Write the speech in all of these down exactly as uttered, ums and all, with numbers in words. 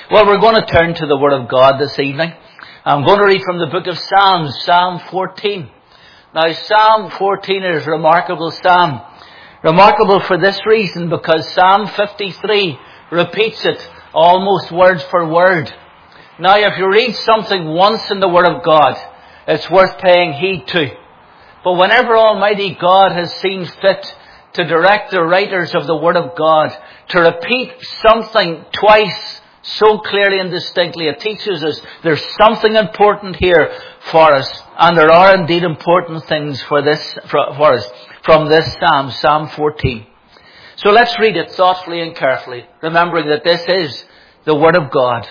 Well, we're going to turn to the Word of God this evening. I'm going to read from the book of Psalms, Psalm fourteen. Now, Psalm fourteen is a remarkable psalm. Remarkable for this reason, because Psalm fifty-three repeats it almost word for word. Now, if you read something once in the Word of God, it's worth paying heed to. But whenever Almighty God has seen fit to direct the writers of the Word of God to repeat something twice so clearly and distinctly, it teaches us there's something important here for us. And there are indeed important things for this for, for us from this Psalm, Psalm fourteen. So let's read it thoughtfully and carefully, remembering that this is the Word of God.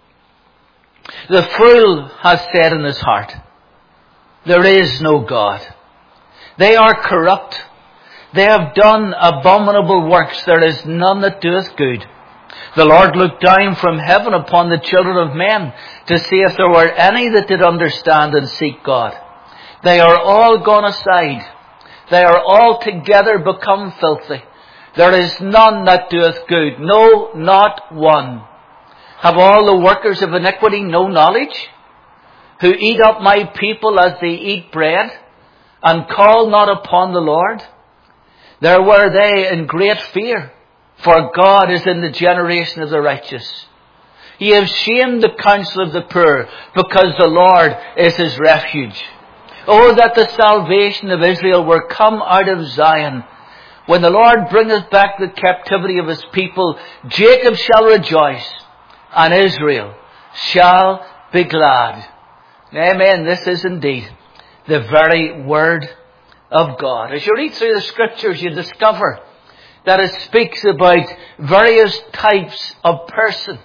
The fool has said in his heart, there is no God. They are corrupt. They have done abominable works. There is none that doeth good. The Lord looked down from heaven upon the children of men to see if there were any that did understand and seek God. They are all gone aside. They are altogether become filthy. There is none that doeth good. No, not one. Have all the workers of iniquity no knowledge? Who eat up my people as they eat bread, and call not upon the Lord? There were they in great fear, for God is in the generation of the righteous. Ye have shamed the counsel of the poor, because the Lord is his refuge. Oh, that the salvation of Israel were come out of Zion. When the Lord bringeth back the captivity of his people, Jacob shall rejoice, and Israel shall be glad. Amen. This is indeed the very Word of God. As you read through the Scriptures, you discover that it speaks about various types of person.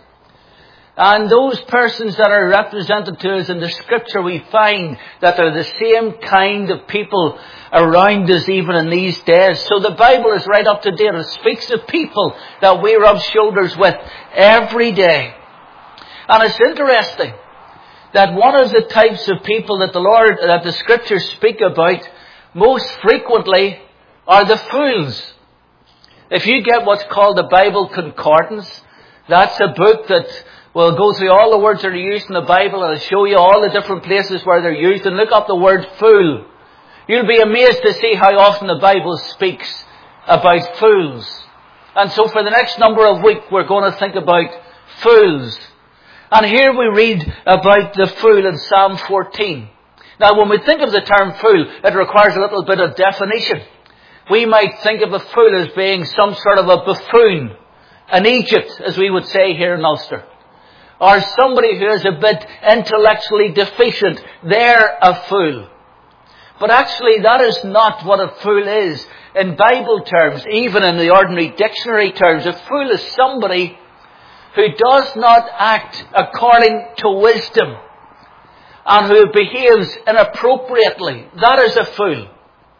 And those persons that are represented to us in the Scripture, we find that they're the same kind of people around us even in these days. So the Bible is right up to date. It speaks of people that we rub shoulders with every day. And it's interesting that one of the types of people that the Lord, that the Scriptures speak about most frequently are the fools. If you get what's called the Bible Concordance, that's a book that will go through all the words that are used in the Bible and it'll show you all the different places where they're used, and look up the word fool. You'll be amazed to see how often the Bible speaks about fools. And so for the next number of weeks we're going to think about fools. And here we read about the fool in Psalm fourteen. Now, when we think of the term fool, it requires a little bit of definition. We might think of a fool as being some sort of a buffoon, an Egypt, as we would say here in Ulster. Or somebody who is a bit intellectually deficient. They're a fool. But actually, that is not what a fool is. In Bible terms, even in the ordinary dictionary terms, a fool is somebody who does not act according to wisdom and who behaves inappropriately. That is a fool.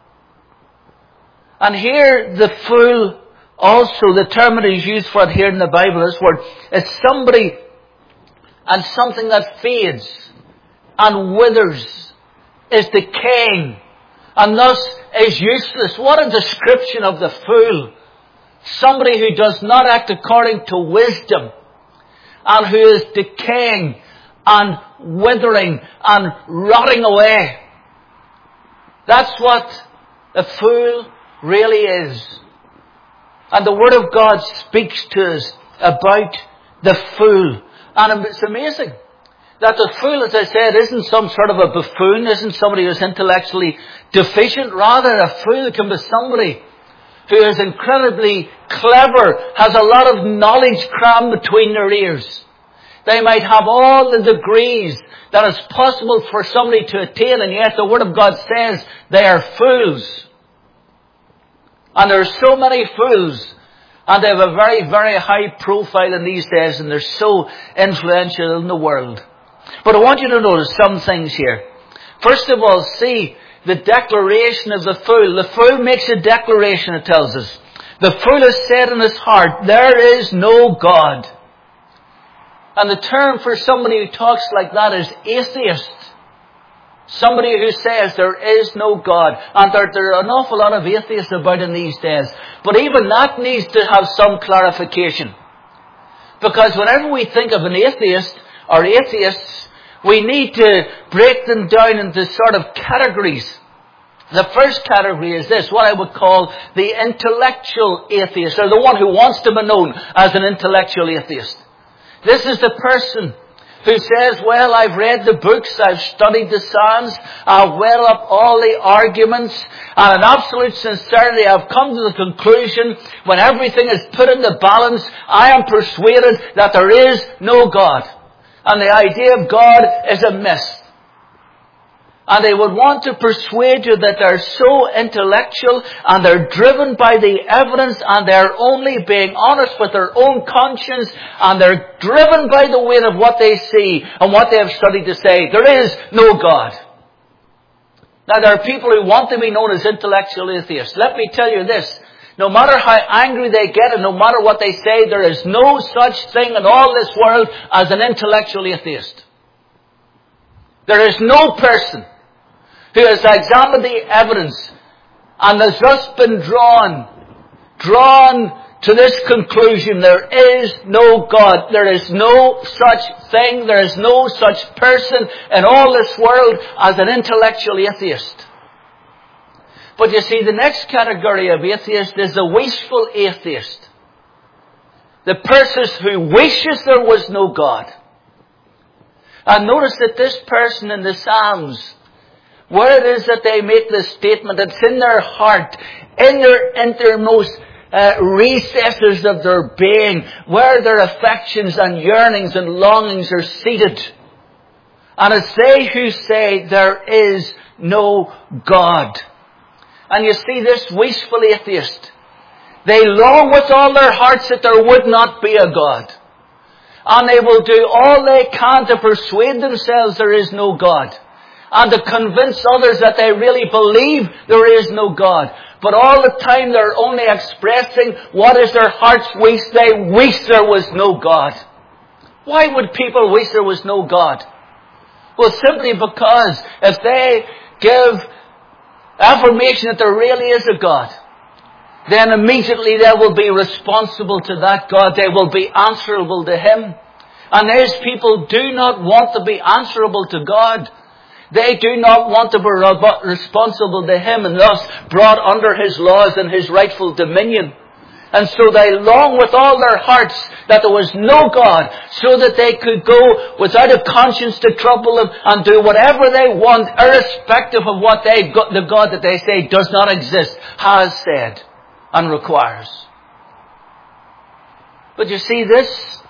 And here the fool, also the term that is used for it here in the Bible, this word, is somebody and something that fades and withers, is decaying, and thus is useless. What a description of the fool. Somebody who does not act according to wisdom and who is decaying and withering and rotting away. That's what a fool really is. And the Word of God speaks to us about the fool. And it's amazing that the fool, as I said, isn't some sort of a buffoon, isn't somebody who's intellectually deficient. Rather, a fool can be somebody who is incredibly clever, has a lot of knowledge crammed between their ears. They might have all the degrees that is possible for somebody to attain, and yet the Word of God says they are fools. And there are so many fools, and they have a very, very high profile in these days, and they're so influential in the world. But I want you to notice some things here. First of all, see the declaration of the fool. The fool makes a declaration, it tells us. The fool has said in his heart, there is no God. And the term for somebody who talks like that is atheist. Somebody who says there is no God. And there, there are an awful lot of atheists about in these days. But even that needs to have some clarification. Because whenever we think of an atheist or atheists, we need to break them down into sort of categories. The first category is this, what I would call the intellectual atheist, or the one who wants to be known as an intellectual atheist. This is the person who says, well, I've read the books, I've studied the Psalms, I've weighed up all the arguments, and in absolute sincerity I've come to the conclusion, when everything is put in the balance, I am persuaded that there is no God. And the idea of God is a myth. And they would want to persuade you that they're so intellectual and they're driven by the evidence and they're only being honest with their own conscience and they're driven by the weight of what they see and what they have studied to say. There is no God. Now there are people who want to be known as intellectual atheists. Let me tell you this. No matter how angry they get and no matter what they say, there is no such thing in all this world as an intellectual atheist. There is no person who has examined the evidence and has just been drawn, drawn to this conclusion. There is no God. There is no such thing. There is no such person in all this world as an intellectual atheist. But you see, the next category of atheist is a wishful atheist. The person who wishes there was no God. And notice that this person in the Psalms, where it is that they make this statement, it's in their heart, in their innermost uh, recesses of their being, where their affections and yearnings and longings are seated. And it's they who say there is no God. And you see, this wishful atheist, they long with all their hearts that there would not be a God. And they will do all they can to persuade themselves there is no God. And to convince others that they really believe there is no God. But all the time they're only expressing what is their heart's wish. They wish there was no God. Why would people wish there was no God? Well, simply because if they give affirmation that there really is a God, then immediately they will be responsible to that God. They will be answerable to Him. And those people do not want to be answerable to God. They do not want to be responsible to Him and thus brought under His laws and His rightful dominion. And so they long with all their hearts that there was no God, so that they could go without a conscience to trouble them and do whatever they want, irrespective of what they, the God that they say does not exist, has said and requires. But you see, this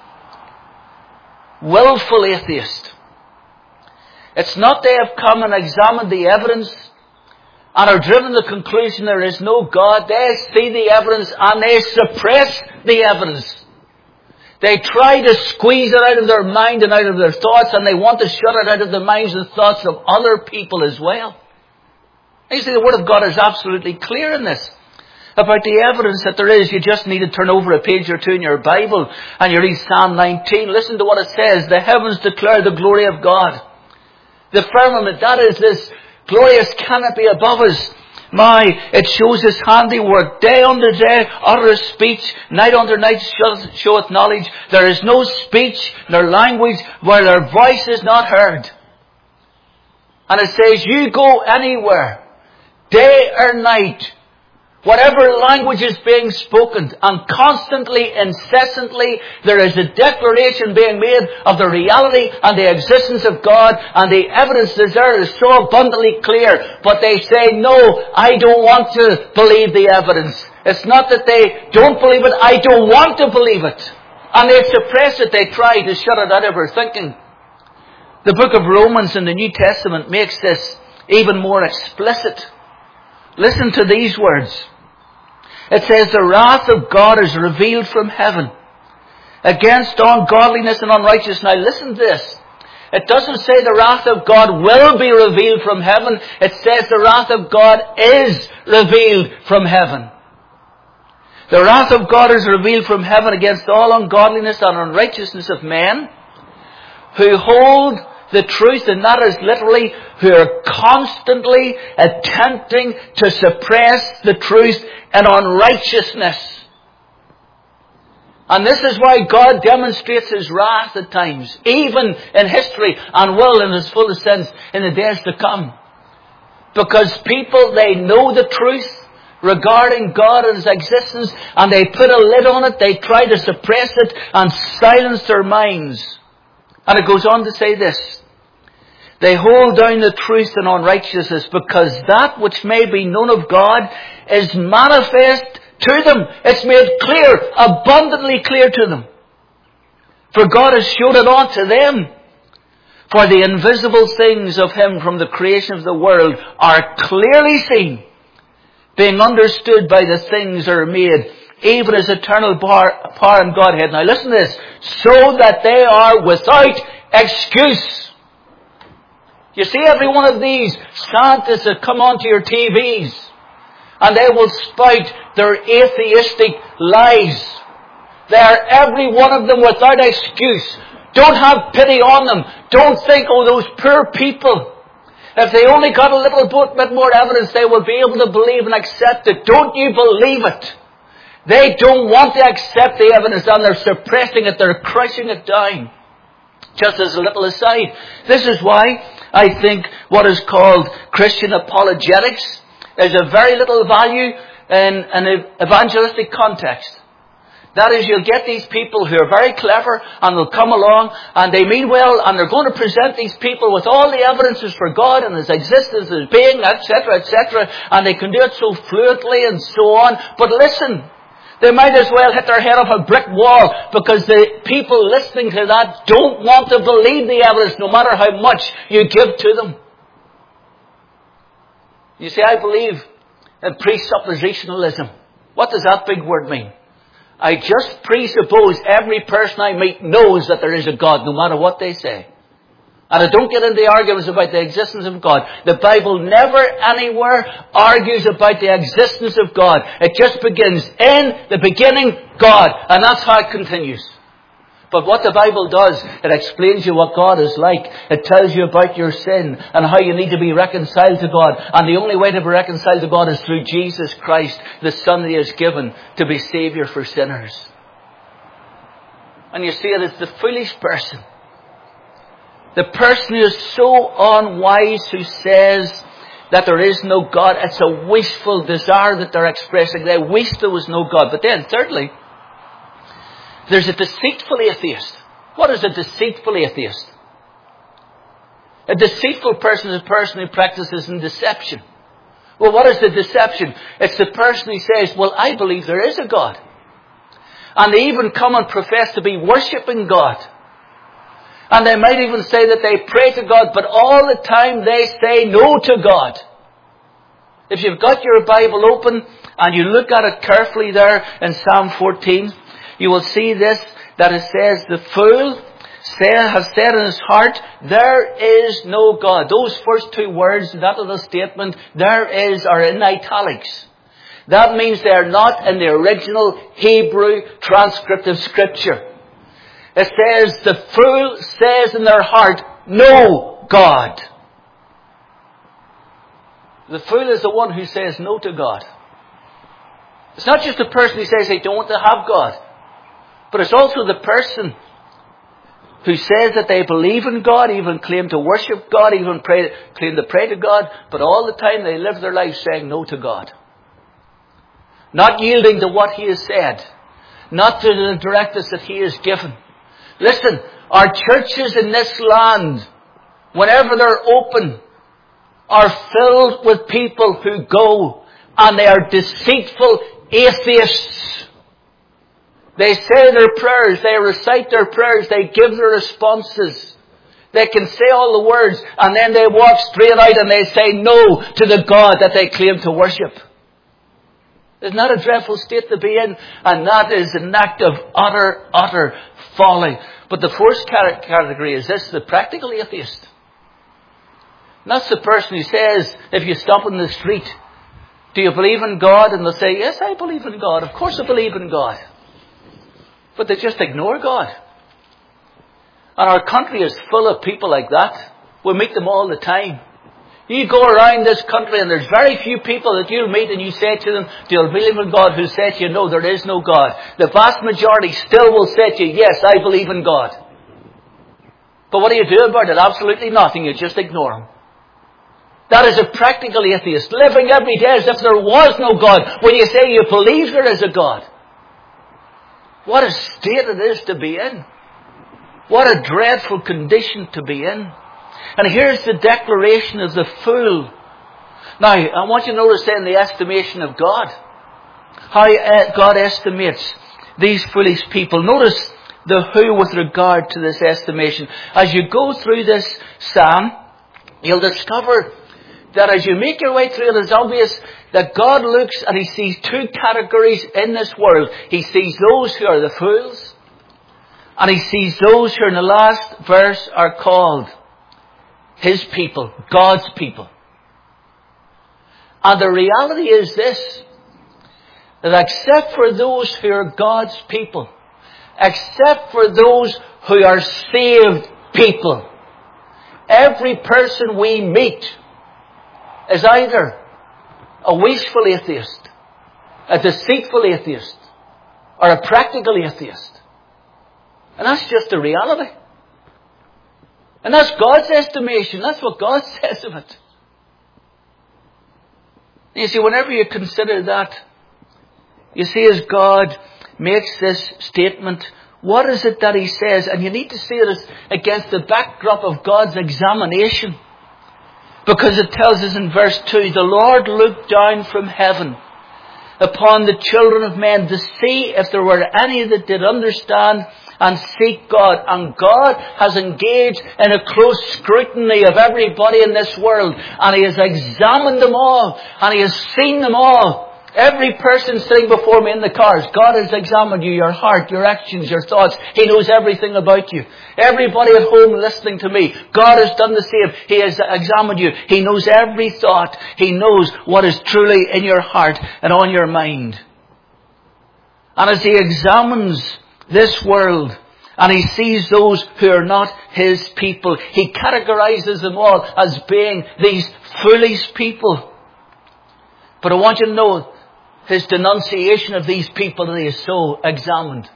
willful atheist, it's not they have come and examined the evidence and are driven to the conclusion there is no God. They see the evidence and they suppress the evidence. They try to squeeze it out of their mind and out of their thoughts, and they want to shut it out of the minds and thoughts of other people as well. You see, the Word of God is absolutely clear in this. About the evidence that there is. You just need to turn over a page or two in your Bible and you read Psalm nineteen. Listen to what it says. The heavens declare the glory of God. The firmament, that is this glorious canopy above us. My, it shows His handiwork. Day unto day uttereth speech. Night unto night showeth knowledge. There is no speech nor language where their voice is not heard. And it says, you go anywhere, day or night, whatever language is being spoken, and constantly, incessantly, there is a declaration being made of the reality and the existence of God, and the evidence there is so abundantly clear. But they say, no, I don't want to believe the evidence. It's not that they don't believe it, I don't want to believe it. And they suppress it, they try to shut it out of their thinking. The book of Romans in the New Testament makes this even more explicit. Listen to these words. It says, the wrath of God is revealed from heaven against ungodliness and unrighteousness. Now listen to this. It doesn't say the wrath of God will be revealed from heaven. It says the wrath of God is revealed from heaven. The wrath of God is revealed from heaven against all ungodliness and unrighteousness of men who hold the truth, and that is literally who are constantly attempting to suppress the truth in unrighteousness. And this is why God demonstrates His wrath at times, even in history, and will in His fullest sense in the days to come. Because people, they know the truth regarding God and His existence, and they put a lid on it, they try to suppress it and silence their minds. And it goes on to say this: they hold down the truth in unrighteousness, because that which may be known of God is manifest to them. It's made clear, abundantly clear to them. For God has showed it unto them. For the invisible things of Him from the creation of the world are clearly seen, being understood by the things that are made, even as eternal power, power and Godhead. Now listen to this: so that they are without excuse. You see every one of these scientists that come onto your T Vs, and they will spout their atheistic lies. They are every one of them without excuse. Don't have pity on them. Don't think, oh, those poor people. If they only got a little bit more evidence, they will be able to believe and accept it. Don't you believe it? They don't want to accept the evidence, and they're suppressing it. They're crushing it down. Just as a little aside, this is why I think what is called Christian apologetics is of very little value in an evangelistic context. That is, you'll get these people who are very clever, and they'll come along and they mean well, and they're going to present these people with all the evidences for God and His existence, His being, et cetera, et cetera, and they can do it so fluently and so on. But listen, they might as well hit their head off a brick wall, because the people listening to that don't want to believe the evidence, no matter how much you give to them. You see, I believe in presuppositionalism. What does that big word mean? I just presuppose every person I meet knows that there is a God, no matter what they say. And I don't get into arguments about the existence of God. The Bible never anywhere argues about the existence of God. It just begins, in the beginning, God. And that's how it continues. But what the Bible does, it explains you what God is like. It tells you about your sin and how you need to be reconciled to God. And the only way to be reconciled to God is through Jesus Christ, the Son that He has given to be Saviour for sinners. And you see, it is the foolish person, the person who is so unwise, who says that there is no God. It's a wishful desire that they're expressing. They wish there was no God. But then, thirdly, there's a deceitful atheist. What is a deceitful atheist? A deceitful person is a person who practices in deception. Well, what is the deception? It's the person who says, well, I believe there is a God. And they even come and profess to be worshipping God. And they might even say that they pray to God, but all the time they say no to God. If you've got your Bible open and you look at it carefully there in Psalm fourteen, you will see this, that it says, the fool say, has said in his heart, there is no God. Those first two words, that little statement, there is, are in italics. That means they are not in the original Hebrew transcriptive scripture. It says, the fool says in their heart, no God. The fool is the one who says no to God. It's not just the person who says they don't want to have God, but it's also the person who says that they believe in God, even claim to worship God, even pray, claim to pray to God, but all the time they live their life saying no to God. Not yielding to what He has said. Not to the directives that He has given. Listen, our churches in this land, whenever they're open, are filled with people who go and they are deceitful atheists. They say their prayers, they recite their prayers, they give their responses. They can say all the words, and then they walk straight out and they say no to the God that they claim to worship. Isn't that a dreadful state to be in? And that is an act of utter, utter folly. But the fourth category is this, the practical atheist. And that's the person who says, if you stop in the street, do you believe in God? And they'll say, yes, I believe in God. Of course I believe in God. But they just ignore God. And our country is full of people like that. We meet them all the time. You go around this country and there's very few people that you'll meet and you say to them, do you believe in God? Who say to you, no, there is no God. The vast majority still will say to you, yes, I believe in God. But what do you do about it? Absolutely nothing. You just ignore Him. That is a practical atheist, living every day as if there was no God, when you say you believe there is a God. What a state it is to be in. What a dreadful condition to be in. And here's the declaration of the fool. Now, I want you to notice then the estimation of God. How God estimates these foolish people. Notice the who with regard to this estimation. As you go through this psalm, you'll discover that as you make your way through it, it's obvious that God looks and He sees two categories in this world. He sees those who are the fools, and He sees those who in the last verse are called His people, God's people. And the reality is this, that except for those who are God's people, except for those who are saved people, every person we meet is either a wishful atheist, a deceitful atheist, or a practical atheist. And that's just the reality. And that's God's estimation. That's what God says of it. And you see, whenever you consider that, you see as God makes this statement, what is it that He says? And you need to see it as against the backdrop of God's examination. Because it tells us in verse two, the Lord looked down from heaven upon the children of men to see if there were any that did understand and seek God. And God has engaged in a close scrutiny of everybody in this world. And He has examined them all. And He has seen them all. Every person sitting before me in the cars, God has examined you, your heart, your actions, your thoughts. He knows everything about you. Everybody at home listening to me, God has done the same. He has examined you. He knows every thought. He knows what is truly in your heart and on your mind. And as He examines this world, and He sees those who are not His people, He categorizes them all as being these foolish people. But I want you to know His denunciation of these people that He has so examined.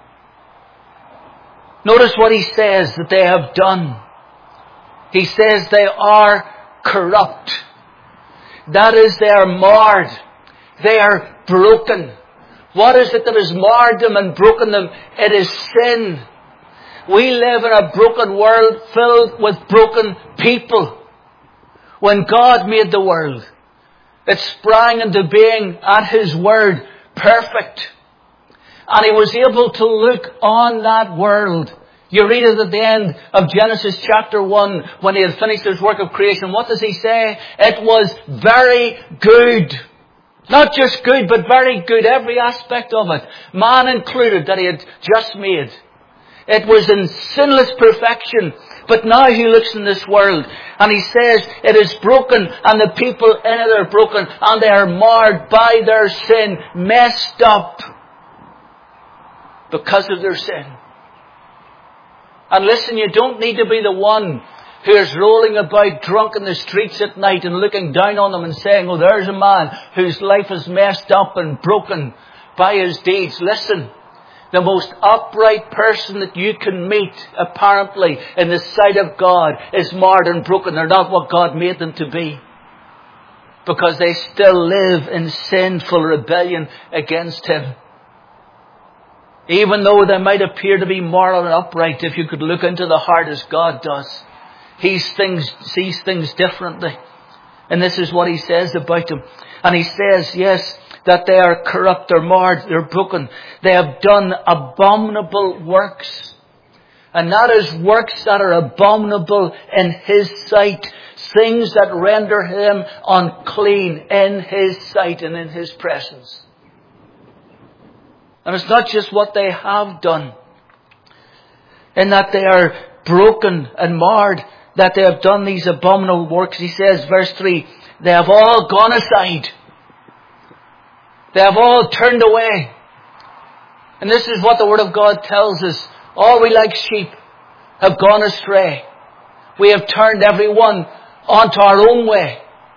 Notice what He says that they have done. He says they are corrupt. That is, they are marred. They are broken. What is it that has marred them and broken them? It is sin. We live in a broken world filled with broken people. When God made the world, it sprang into being at His word, perfect. And He was able to look on that world. You read it at the end of Genesis chapter one, when He had finished His work of creation. What does He say? It was very good. Not just good, but very good. Every aspect of it, man included, that He had just made. It was in sinless perfection. But now He looks in this world and He says it is broken, and the people in it are broken, and they are marred by their sin, messed up because of their sin. And listen, you don't need to be the one who is rolling about drunk in the streets at night and looking down on them and saying, oh, there's a man whose life is messed up and broken by his deeds. Listen. The most upright person that you can meet, apparently, in the sight of God, is marred and broken. They're not what God made them to be. Because they still live in sinful rebellion against Him. Even though they might appear to be moral and upright, if you could look into the heart as God does, He things, sees things differently. And this is what He says about them. And He says, yes, that they are corrupt, they're marred, they're broken. They have done abominable works. And that is works that are abominable in His sight. Things that render Him unclean in His sight and in His presence. And it's not just what they have done, in that they are broken and marred, that they have done these abominable works. He says, verse three, they have all gone aside. They have all turned away. And this is what the Word of God tells us. All we like sheep have gone astray. We have turned everyone onto our own way.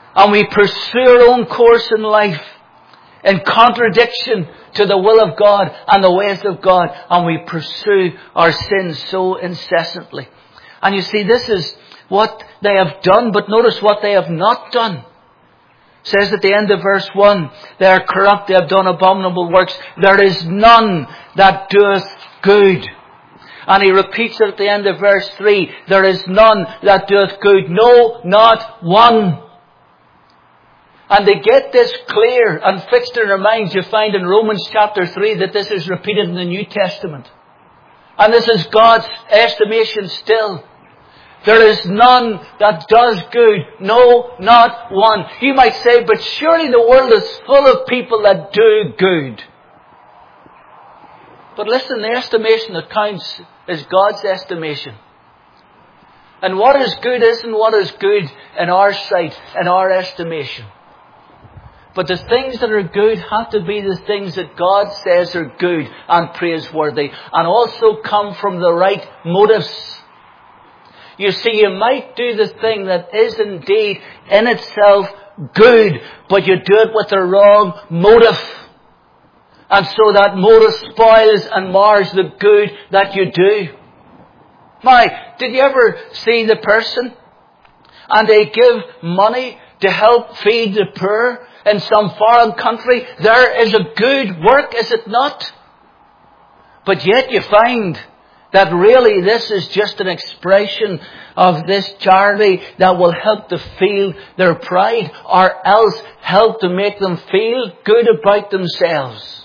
and we pursue our own course in life in contradiction to the will of God and the ways of God, and we pursue our sins so incessantly. And you see, this is what they have done, but notice what they have not done. It says at the end of verse one, they are corrupt, they have done abominable works. There is none that doeth good. And he repeats it at the end of verse three, there is none that doeth good. No, not one. And they get this clear and fixed in their minds. You find in Romans chapter three that this is repeated in the New Testament. And this is God's estimation still. There is none that does good. No, not one. You might say, but surely the world is full of people that do good. But listen, the estimation that counts is God's estimation. And what is good isn't what is good in our sight, in our estimation. But the things that are good have to be the things that God says are good and praiseworthy, and also come from the right motives. You see, you might do the thing that is indeed in itself good, but you do it with the wrong motive. And so that motive spoils and mars the good that you do. My, did you ever see the person and they give money to help feed the poor in some foreign country? There is a good work, is it not? But yet you find that really this is just an expression of this charity that will help to feel their pride, or else help to make them feel good about themselves.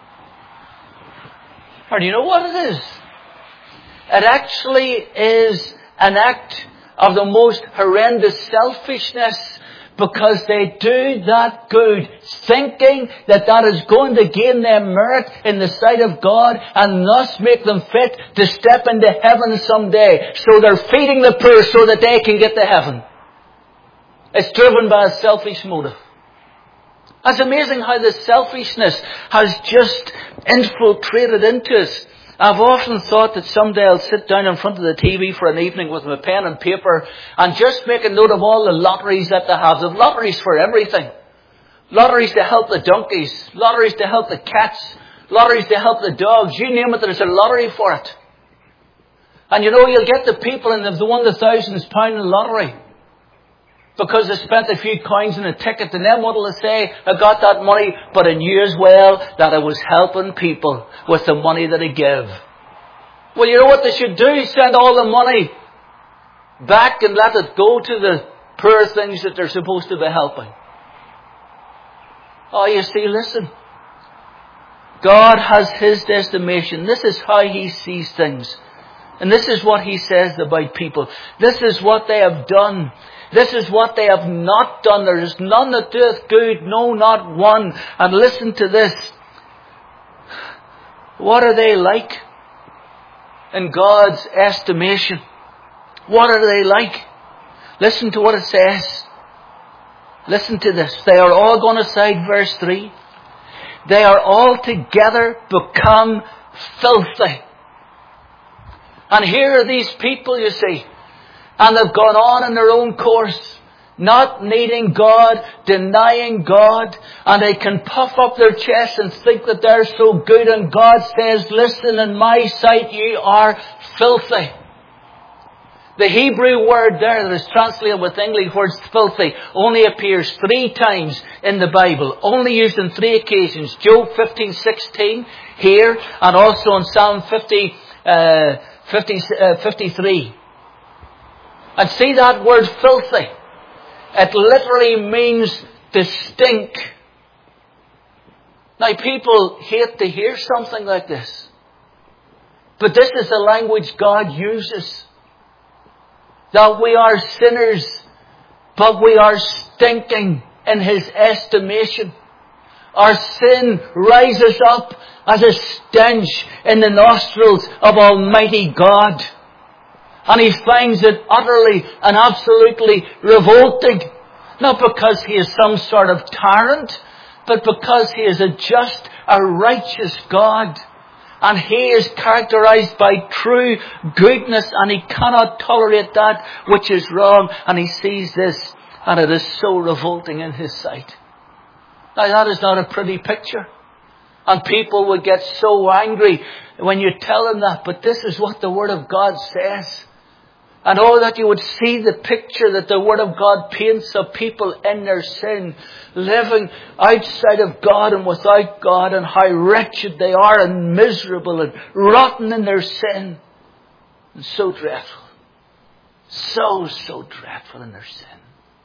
Or do you know what it is? It actually is an act of the most horrendous selfishness, because they do that good, thinking that that is going to gain them merit in the sight of God and thus make them fit to step into heaven someday. So they're feeding the poor so that they can get to heaven. It's driven by a selfish motive. It's amazing how this selfishness has just infiltrated into us. I've often thought that someday I'll sit down in front of the T V for an evening with my pen and paper and just make a note of all the lotteries that they have. There's lotteries for everything. Lotteries to help the donkeys. Lotteries to help the cats. Lotteries to help the dogs. You name it, there's a lottery for it. And you know, you'll get the people and they've won the thousands pound in the lottery because they spent a few coins in a ticket, and then what will they say? I got that money, but I knew as well that I was helping people with the money that I give. Well, you know what they should do? Send all the money back and let it go to the poor things that they're supposed to be helping. Oh, you see, listen. God has His estimation. This is how He sees things. And this is what He says about people. This is what they have done. This is what they have not done. There is none that doeth good, no, not one. And listen to this. What are they like in God's estimation? What are they like? Listen to what it says. Listen to this. They are all gone aside, verse three. They are altogether become filthy. And here are these people, you see, and they've gone on in their own course, not needing God, denying God, and they can puff up their chest and think that they're so good, and God says, listen, in my sight you are filthy. The Hebrew word there that is translated with English words filthy only appears three times in the Bible, only used on three occasions. Job fifteen sixteen here, and also in Psalm fifty, uh, fifty, uh, fifty-three. And see that word filthy. It literally means to stink. Now people hate to hear something like this. But this is the language God uses. That we are sinners, but we are stinking in His estimation. Our sin rises up as a stench in the nostrils of Almighty God. And He finds it utterly and absolutely revolting. Not because He is some sort of tyrant, but because He is a just, a righteous God. And He is characterized by true goodness, and He cannot tolerate that which is wrong. And He sees this And it is so revolting in His sight. Now that is not a pretty picture. And people would get so angry when you tell them that. But this is what the Word of God says. And oh, that you would see the picture that the Word of God paints of people in their sin, living outside of God and without God, and how wretched they are and miserable and rotten in their sin. And so dreadful. So, so dreadful in their sin.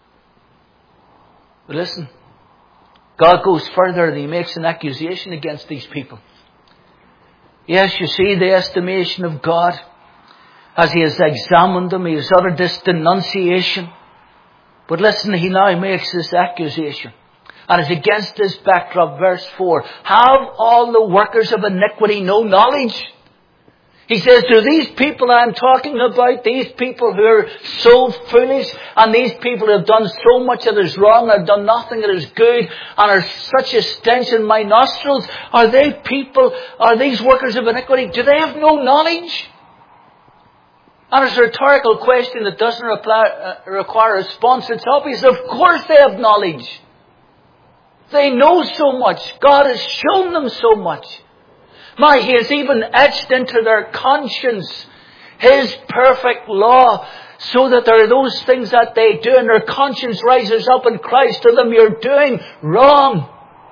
But listen, God goes further and He makes an accusation against these people. Yes, you see the estimation of God. As He has examined them, He has uttered this denunciation. But listen, He now makes this accusation. And it's against this backdrop, verse four. Have all the workers of iniquity no knowledge? He says, do these people I'm talking about, these people who are so foolish, and these people who have done so much that is wrong, have done nothing that is good, and are such a stench in my nostrils, are they people, are these workers of iniquity, do they have no knowledge? And it's a rhetorical question that doesn't reply, uh, require a response. It's obvious. Of course they have knowledge. They know so much. God has shown them so much. My, He has even etched into their conscience His perfect law, so that there are those things that they do and their conscience rises up and cries to them, you're doing wrong.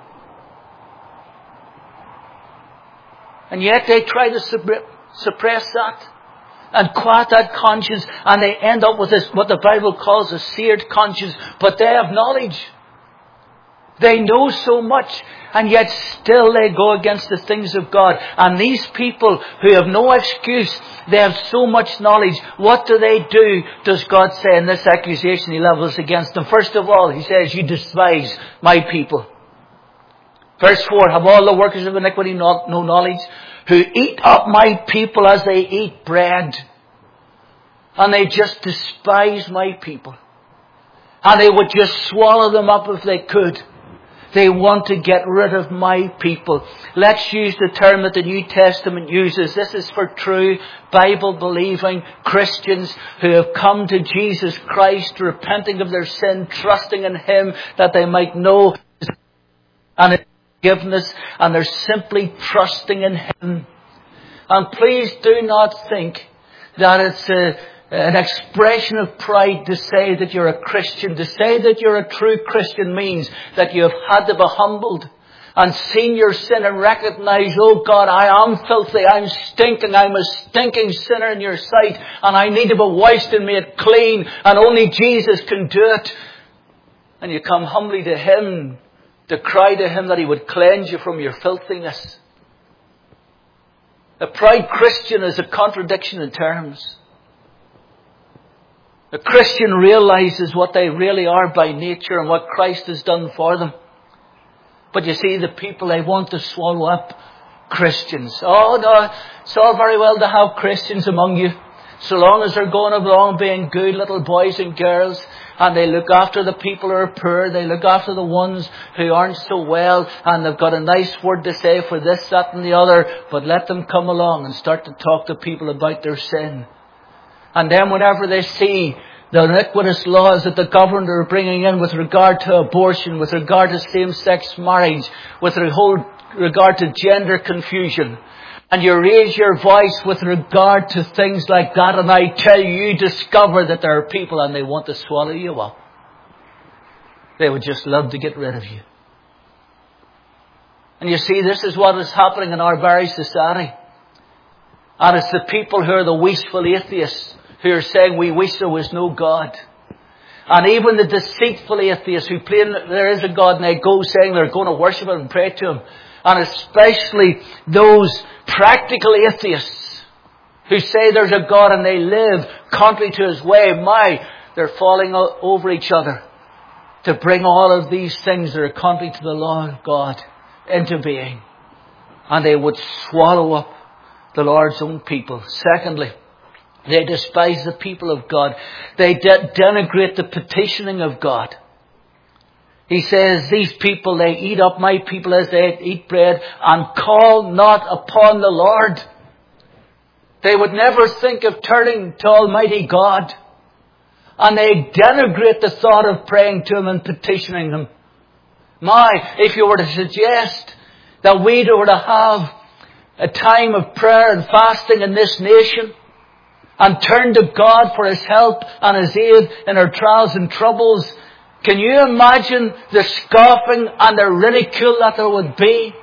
And yet they try to suppress that and quiet that conscience, and they end up with this, what the Bible calls a seared conscience. But they have knowledge. They know so much, and yet still they go against the things of God. And these people who have no excuse, they have so much knowledge. What do they do, does God say in this accusation He levels against them? First of all, He says, you despise my people. Verse four, have all the workers of iniquity no knowledge, who eat up my people as they eat bread. And they just despise my people. And they would just swallow them up if they could. They want to get rid of my people. Let's use the term that the New Testament uses. This is for true Bible-believing Christians who have come to Jesus Christ, repenting of their sin, trusting in Him that they might know His and His forgiveness, and they're simply trusting in Him. And please do not think that it's a An expression of pride to say that you're a Christian. To say that you're a true Christian means that you have had to be humbled and seen your sin and recognized, oh God, I am filthy, I'm stinking, I'm a stinking sinner in your sight, and I need to be washed and made clean, and only Jesus can do it. And you come humbly to Him to cry to Him that He would cleanse you from your filthiness. A proud Christian is a contradiction in terms. A Christian realizes what they really are by nature and what Christ has done for them. But you see, the people, they want to swallow up Christians. Oh no, it's all very well to have Christians among you, so long as they're going along being good little boys and girls, and they look after the people who are poor, they look after the ones who aren't so well, and they've got a nice word to say for this, that and the other. But let them come along and start to talk to people about their sin. And then whenever they see the iniquitous laws that the government are bringing in with regard to abortion, with regard to same-sex marriage, with regard to gender confusion, and you raise your voice with regard to things like that, and I tell you, you discover that there are people and they want to swallow you up. They would just love to get rid of you. And you see, this is what is happening in our very society. And it's the people who are the wasteful atheists who are saying, we wish there was no God. And even the deceitful atheists who claim that there is a God, and they go saying they're going to worship Him and pray to Him. And especially those practical atheists who say there's a God and they live contrary to His way. My, they're falling over each other to bring all of these things that are contrary to the law of God into being. And they would swallow up the Lord's own people. Secondly, they despise the people of God. They de- denigrate the petitioning of God. He says, these people, they eat up my people as they eat bread, and call not upon the Lord. They would never think of turning to Almighty God. And they denigrate the thought of praying to Him and petitioning Him. My, if you were to suggest that we were to have a time of prayer and fasting in this nation and turn to God for His help and His aid in our trials and troubles, can you imagine the scoffing and the ridicule that there would be?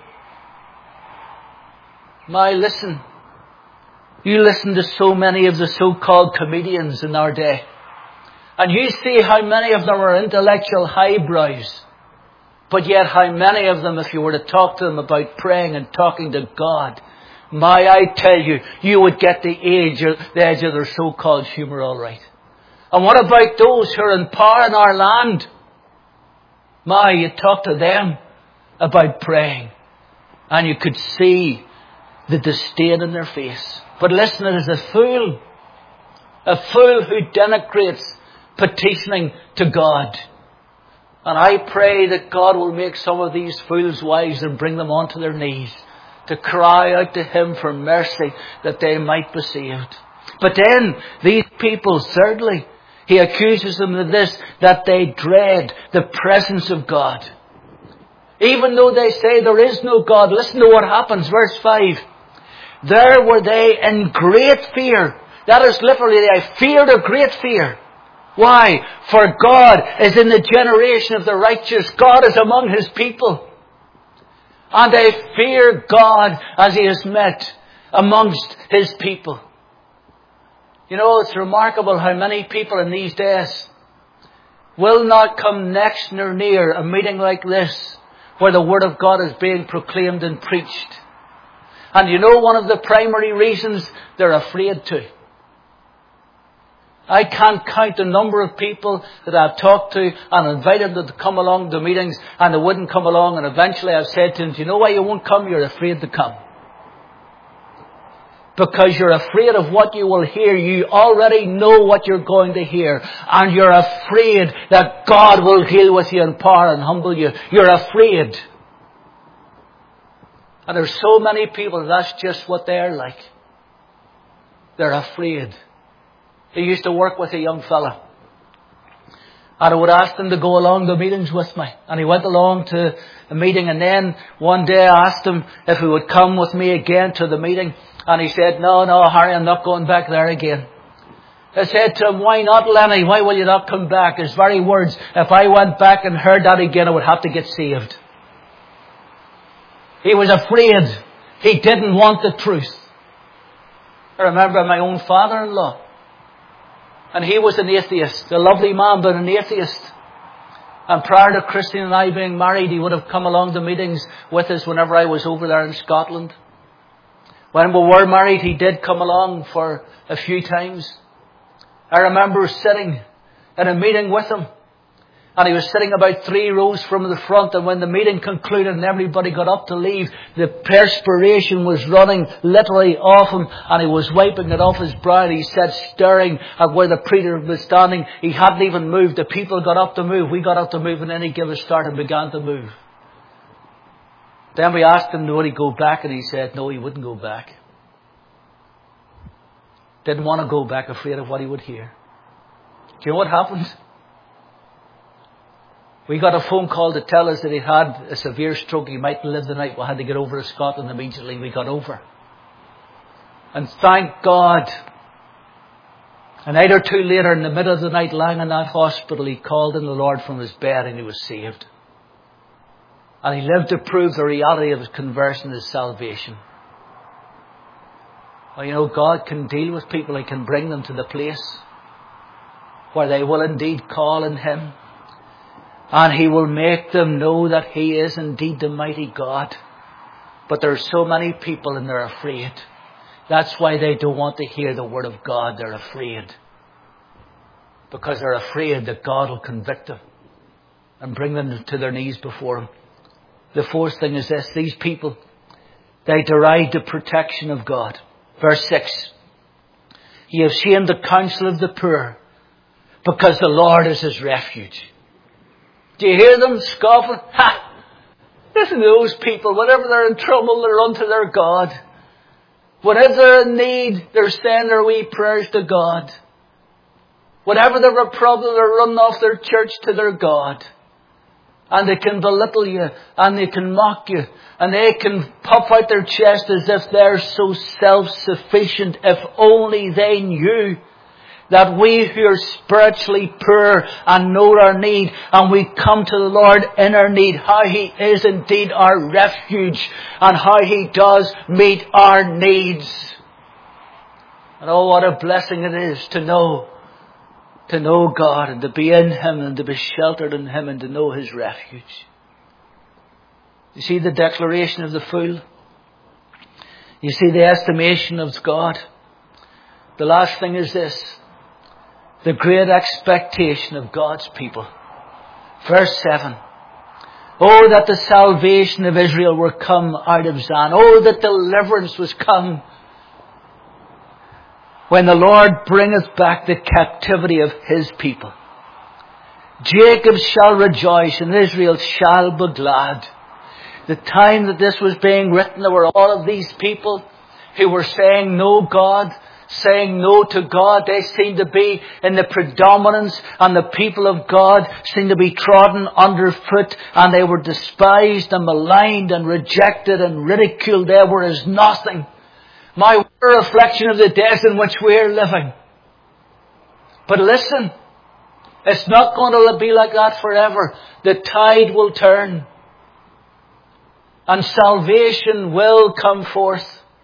My, listen. You listen to so many of the so-called comedians in our day, and you see how many of them are intellectual highbrows. But yet how many of them, if you were to talk to them about praying and talking to God, my, I tell you, you would get the edge, the edge of their so-called humour all right. And what about those who are in power in our land? My, you talk to them about praying, and you could see the disdain in their face. But listen, it is a fool, a fool who denigrates petitioning to God. And I pray that God will make some of these fools wise and bring them onto their knees to cry out to Him for mercy that they might be saved. But then, these people, thirdly, He accuses them of this, that they dread the presence of God. Even though they say there is no God, listen to what happens. Verse five. There were they in great fear. That is literally, they feared a great fear. Why? For God is in the generation of the righteous. God is among His people. And they fear God as He is met amongst His people. You know, it's remarkable how many people in these days will not come next nor near a meeting like this where the Word of God is being proclaimed and preached. And you know one of the primary reasons? They're afraid to. I can't count the number of people that I've talked to and invited them to come along to meetings, and they wouldn't come along, and eventually I've said to them, do you know why you won't come? You're afraid to come. Because you're afraid of what you will hear. You already know what you're going to hear. And you're afraid that God will deal with you in power and humble you. You're afraid. And there's so many people, that's just what they're like. They're afraid. I used to work with a young fella, and I would ask him to go along to meetings with me. And he went along to a meeting, and then one day I asked him if he would come with me again to the meeting. And he said, no, no, Harry, I'm not going back there again. I said to him, why not, Lenny? Why will you not come back? His very words, if I went back and heard that again, I would have to get saved. He was afraid. He didn't want the truth. I remember my own father-in-law. And he was an atheist. A lovely man, but an atheist. And prior to Christine and I being married, he would have come along to meetings with us whenever I was over there in Scotland. When we were married, he did come along for a few times. I remember sitting in a meeting with him. And he was sitting about three rows from the front. And when the meeting concluded and everybody got up to leave, the perspiration was running literally off him. And he was wiping it off his brow. And he sat staring at where the preacher was standing. He hadn't even moved. The people got up to move. We got up to move. And then he gave a start and began to move. Then we asked him, would he go back? And he said, no, he wouldn't go back. Didn't want to go back, afraid of what he would hear. Do you know what happened? We got a phone call to tell us that he had a severe stroke. He mightn't live the night. We had to get over to Scotland immediately. We got over. And thank God, a night or two later, in the middle of the night, lying in that hospital, he called in the Lord from his bed and he was saved. And he lived to prove the reality of his conversion, his salvation. Well, you know, God can deal with people. He can bring them to the place where they will indeed call on Him. And He will make them know that He is indeed the mighty God. But there are so many people and they're afraid. That's why they don't want to hear the Word of God. They're afraid. Because they're afraid that God will convict them and bring them to their knees before Him. The fourth thing is this. These people, they deride the protection of God. Verse six. Ye have shamed the counsel of the poor, because the Lord is his refuge. Do you hear them scoffing? Ha! Listen to those people. Whenever they're in trouble, they run to their God. Whenever they're in need, they're saying their wee prayers to God. Whatever their problem, they're running off their church to their God. And they can belittle you, and they can mock you, and they can puff out their chest as if they're so self-sufficient. If only they knew that we who are spiritually poor and know our need, and we come to the Lord in our need, how He is indeed our refuge, and how He does meet our needs. And oh, what a blessing it is to know To know God and to be in Him and to be sheltered in Him and to know His refuge. You see the declaration of the fool? You see the estimation of God? The last thing is this. The great expectation of God's people. Verse seven. Oh, that the salvation of Israel were come out of Zion. Oh, that deliverance was come. When the Lord bringeth back the captivity of His people. Jacob shall rejoice and Israel shall be glad. The time that this was being written, there were all of these people who were saying no God, saying no to God. They seemed to be in the predominance, and the people of God seemed to be trodden underfoot, and they were despised and maligned and rejected and ridiculed. They were as nothing. My reflection of the days in which we're living. But listen, it's not going to be like that forever. The tide will turn. And salvation will come forth.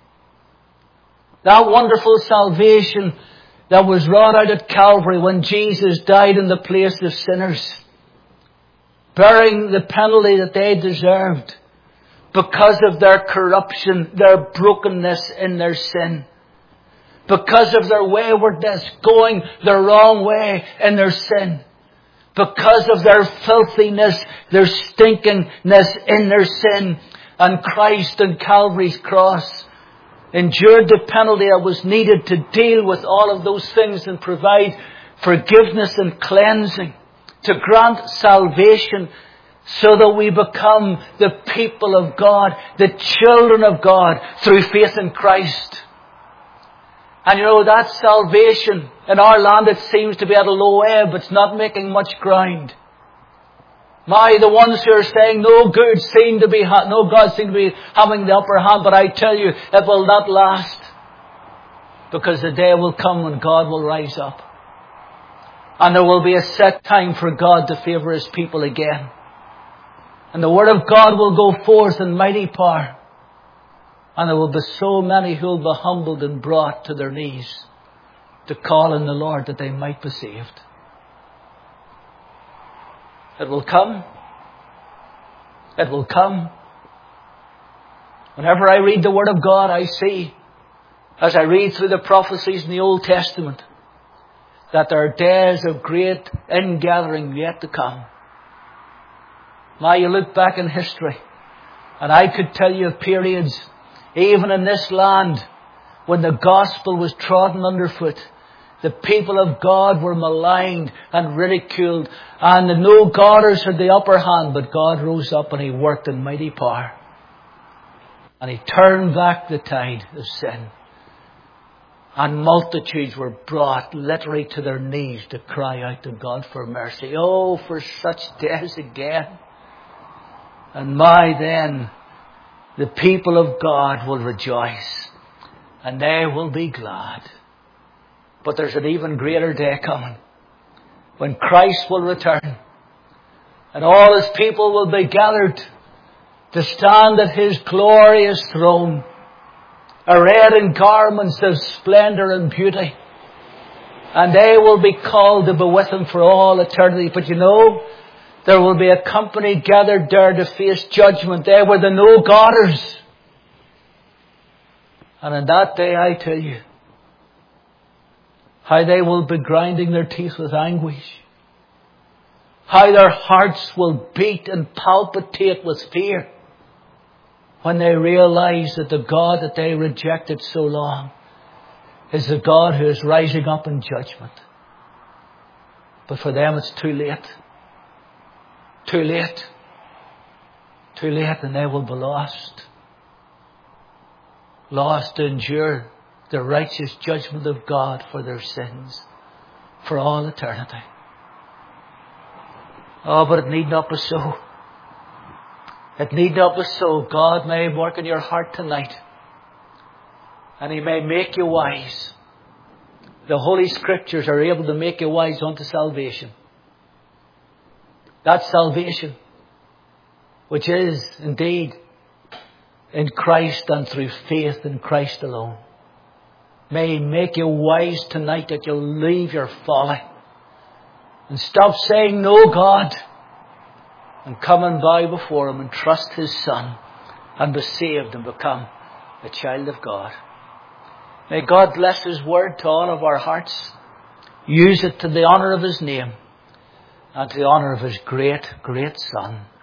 That wonderful salvation that was wrought out at Calvary when Jesus died in the place of sinners, bearing the penalty that they deserved. Because of their corruption, their brokenness in their sin. Because of their waywardness, going the wrong way in their sin. Because of their filthiness, their stinkingness in their sin. And Christ on Calvary's cross endured the penalty that was needed to deal with all of those things and provide forgiveness and cleansing. To grant salvation, so that we become the people of God, the children of God, through faith in Christ. And you know, that salvation in our land, it seems to be at a low ebb. It's not making much ground. My, the ones who are saying no good seem to be, no God seem to be having the upper hand. But I tell you, it will not last. Because the day will come when God will rise up. And there will be a set time for God to favour His people again. And the Word of God will go forth in mighty power. And there will be so many who will be humbled and brought to their knees to call on the Lord that they might be saved. It will come. It will come. Whenever I read the Word of God, I see, as I read through the prophecies in the Old Testament, that there are days of great ingathering yet to come. Now you look back in history, and I could tell you of periods, even in this land, when the gospel was trodden underfoot. The people of God were maligned and ridiculed, and the no-Godders had the upper hand, but God rose up and He worked in mighty power. And He turned back the tide of sin. And multitudes were brought literally to their knees to cry out to God for mercy. Oh, for such days again. And my then, the people of God will rejoice, and they will be glad. But there's an even greater day coming, when Christ will return, and all His people will be gathered to stand at His glorious throne, arrayed in garments of splendour and beauty. And they will be called to be with Him for all eternity. But you know, there will be a company gathered there to face judgment. They were the no-Godders. And on that day, I tell you, how they will be grinding their teeth with anguish. How their hearts will beat and palpitate with fear when they realize that the God that they rejected so long is the God who is rising up in judgment. But for them it's too late. Too late. Too late, and they will be lost. Lost to endure the righteous judgment of God for their sins. for all eternity. Oh, but it need not be so. It need not be so. God may work in your heart tonight, and He may make you wise. The Holy Scriptures are able to make you wise unto salvation. That salvation, which is indeed in Christ and through faith in Christ alone, may make you wise tonight, that you'll leave your folly and stop saying no, God, and come and bow before Him and trust His Son and be saved and become a child of God. May God bless His word to all of our hearts. Use it to the honour of His name and to the honour of His great, great Son.